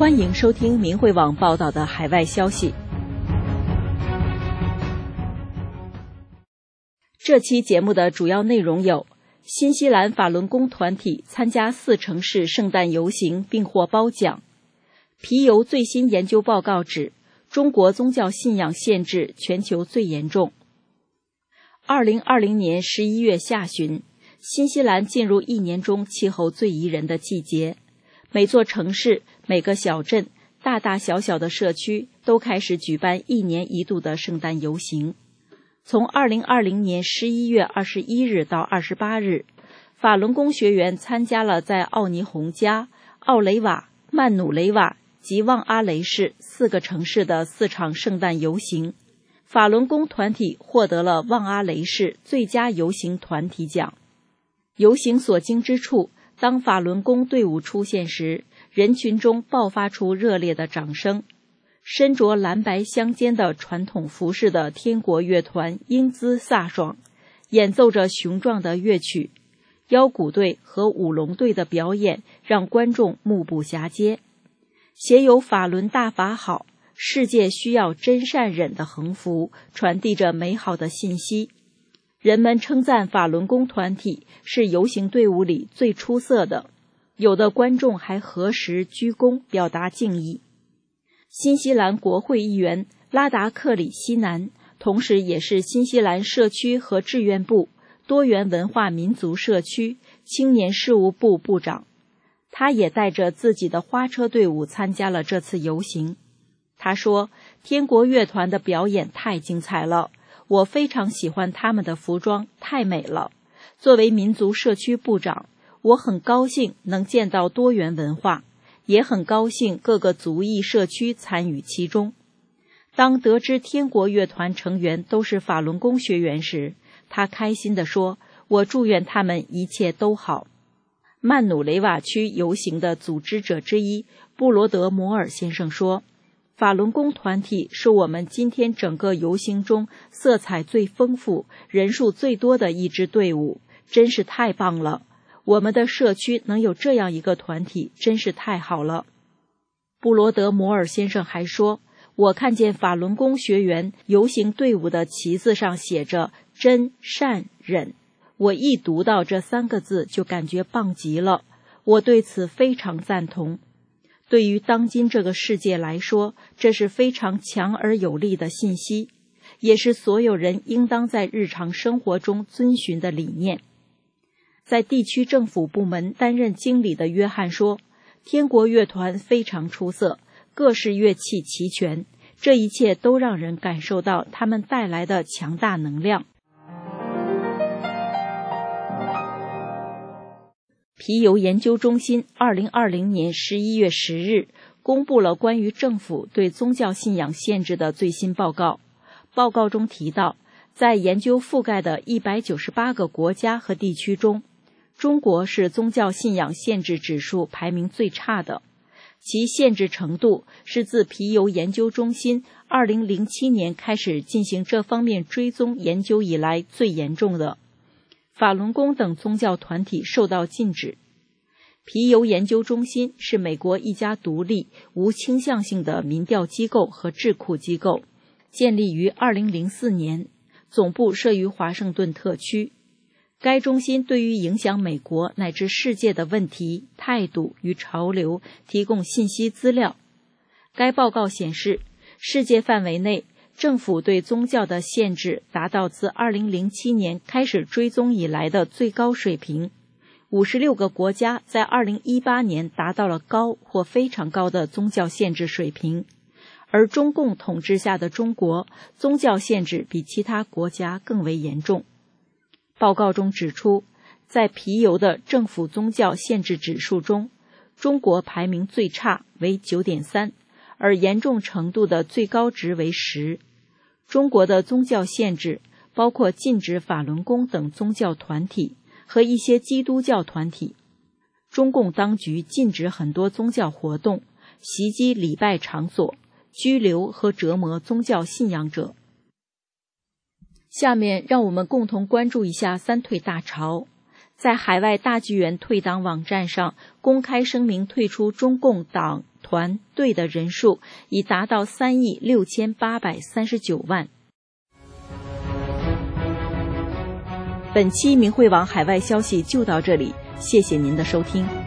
欢迎收听明慧网报道的海外消息。这期节目的主要内容有：新西兰法轮功团体参加4城市圣诞游行并获褒奖；皮尤最新研究报告指，中国宗教信仰限制全球最严重。2020年11月下旬，新西兰进入一年中气候最宜人的季节，每座城市、每个小镇、大大小小的社区都开始举办1年1度的圣诞游行。从2020年11月21日到28日，法轮功学员参加了在奥尼洪加、奥雷瓦、曼努雷瓦及旺阿雷市4个城市的4场圣诞游行。法轮功团体获得了旺阿雷市最佳游行团体奖。游行所经之处，当法轮功队伍出现时，人群中爆发出热烈的掌声。身着蓝白相间的传统服饰的天国乐团英姿飒爽，演奏着雄壮的乐曲。腰鼓队和舞龙队的表演让观众目不暇接。写有法轮大法好，世界需要真善忍的横幅传递着美好的信息。人们称赞法轮功团体是游行队伍里最出色的，有的观众还合十鞠躬表达敬意。新西兰国会议员拉达克里希南，同时也是新西兰社区和志愿部多元文化民族社区青年事务部部长，他也带着自己的花车队伍参加了这次游行。他说，天国乐团的表演太精彩了，我非常喜欢他们的服装，太美了。作为民族社区部长，我很高兴能见到多元文化，也很高兴各个族裔社区参与其中。当得知天国乐团成员都是法轮功学员时，他开心地说，我祝愿他们一切都好。曼努雷瓦区游行的组织者之一布罗德摩尔先生说，法轮功团体是我们今天整个游行中色彩最丰富、人数最多的一支队伍，真是太棒了。我们的社区能有这样一个团体，真是太好了。布罗德摩尔先生还说，我看见法轮功学员游行队伍的旗子上写着真善忍，我一读到这3个字就感觉棒极了，我对此非常赞同。对于当今这个世界来说，这是非常强而有力的信息，也是所有人应当在日常生活中遵循的理念。在地区政府部门担任经理的约翰说，天国乐团非常出色，各式乐器齐全，这一切都让人感受到他们带来的强大能量。皮尤研究中心2020年11月10日公布了关于政府对宗教信仰限制的最新报告。报告中提到，在研究覆盖的198个国家和地区中，中国是宗教信仰限制指数排名最差的，其限制程度是自皮尤研究中心2007年开始进行这方面追踪研究以来最严重的。法轮功等宗教团体受到禁止。皮尤研究中心是美国一家独立、无倾向性的民调机构和智库机构，建立于2004年，总部设于华盛顿特区。该中心对于影响美国乃至世界的问题、态度与潮流提供信息资料。该报告显示，世界范围内政府对宗教的限制达到自2007年开始追踪以来的最高水平。56个国家在2018年达到了高或非常高的宗教限制水平，而中共统治下的中国，宗教限制比其他国家更为严重。报告中指出，在皮尤的政府宗教限制指数中，中国排名最差为 9.3， 而严重程度的最高值为10。中国的宗教限制包括禁止法轮功等宗教团体和一些基督教团体。中共当局禁止很多宗教活动，袭击礼拜场所，拘留和折磨宗教信仰者。下面让我们共同关注一下三退大潮。 在海外大剧院退党网站上公开声明退出中共党团队的人数已达到3亿6839万。本期明慧网海外消息就到这里，谢谢您的收听。